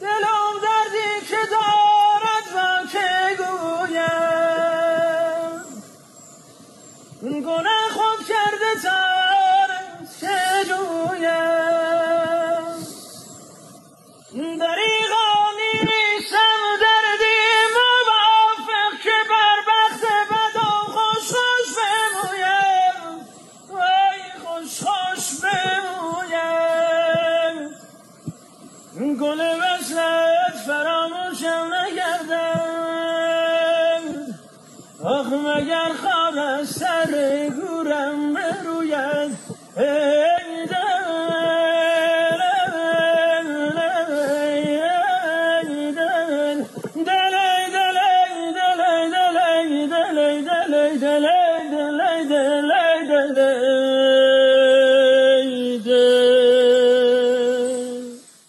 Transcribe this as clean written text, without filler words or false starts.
دلم دردی که دارد و که گویم گناه خود کرده تارت چه جویم دریغا نیستم دردی موافق که بر بخت بدم خوش خوش بمویم وای خوش خوش بمویم گل وصلت فراموشم نگردد آخ مگر خواب از سر گورم بروید